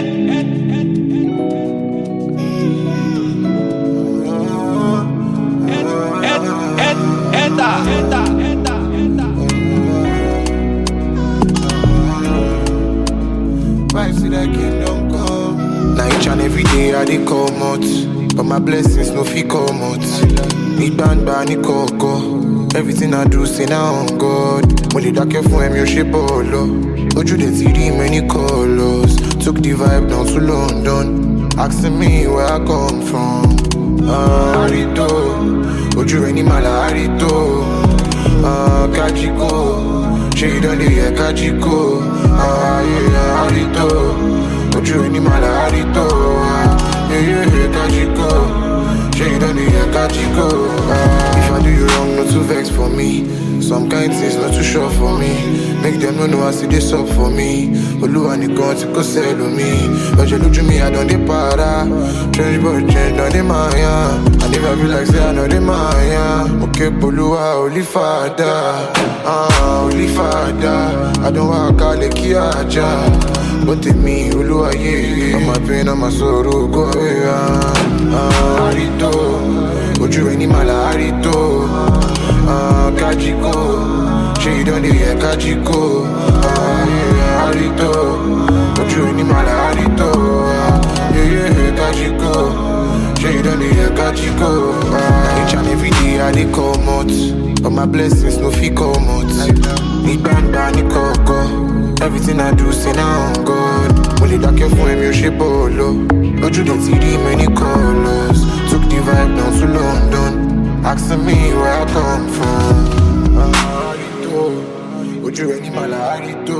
Vibes to that kingdom come. Now each and every day I dey come out, but my blessings no fit come out. Ni gbangba ni kọ̀kọ̀. Everything I do say now on God. Mo lè dákẹ́ fún ẹ̀mí ò ṣe bọ́ọ̀lọ́. Ojú dẹ̀ ti rí many colors. Took the vibe down to London. Asking me where I come from. Arito, ojú rẹ̀ ní màlá Arito. Kajiko, ṣé ìdánlé yẹ Kajiko? Arito, ojú rẹ̀ ní màlá Arito. Kajiko, ṣé ìdánlé yẹ Kajiko? If I do you wrong, not too vex for me. Some kind things not too sure for me. Make them know I see this up for me. Olúwa nìkan tí kò sẹ́lò mi. Ọjọ́ lójú mi, I don dey para. Change but change, don dey maya. I never feel like say I no dey maya. Mo ké polúwa, Holy Father. Holy Father. I don wá kalẹ̀ kí ajá. Bó tèmi, Olúwa yé. All my pain, all my sorrow, go away. Arito, ojú rẹ̀ ní màlá Arito. Kajiko, ṣé ìdánlé yẹ Kajiko? Arito, ojú rẹ̀ ní màlá Arito. Kajiko, ṣé ìdánlé yẹ Kajiko? Each and every day I dey come out, but my blessings no fit come out. Ní gbangba ní kọ̀kọ̀. Everything I do say now on God. Mo lè dákẹ́ fún ẹ̀mí ò ṣe bọ́ọ̀lọ́. Ojú dẹ̀ ti rí many colors. Took the vibe down to London. Asking me where I come from. Arito, ojú rẹ̀ ní màlá Arito.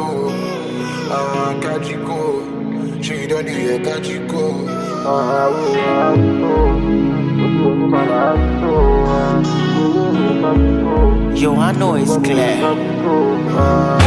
Kajiko, ṣé ìdánlé yẹ Kajiko? Arito, ojú rẹ̀ ní màlá Arito. Yo, I know it's clear.